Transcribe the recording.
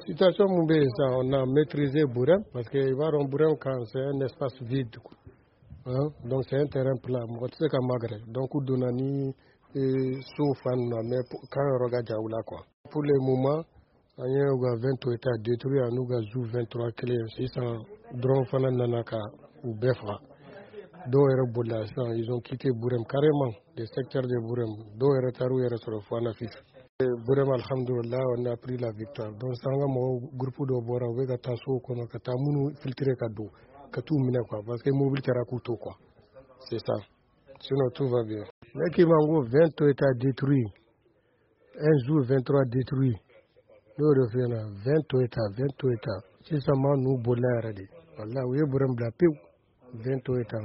Situation Moubé, on a maîtrisé Bourem parce que Bourem quand c'est un espace vide. Hein? Donc c'est un terrain plat. Donc Donani et Soufan, mais quand on regarde Jaoula quoi. Pour le moment, il y a 20 états détruits, il y a 23 clés, 600 drones Fana Nanaka ou Befra. Ils ont quitté Bourem carrément, le secteur de Bourem. Bourem, alhamdoulilah, on a pris la victoire. Donc, ça a un groupe de Bora, on va tasso, on va filtrer cadeau, tout mine quoi, parce que mobile tera couteau quoi. C'est ça. Sinon tout va bien. L'équipement 20 états détruits, un jour 23 détruits. Nous revenons 20 états. Si ça m'a nous bolé à regarder. Voilà, oui, Bourem blapé, 20 états.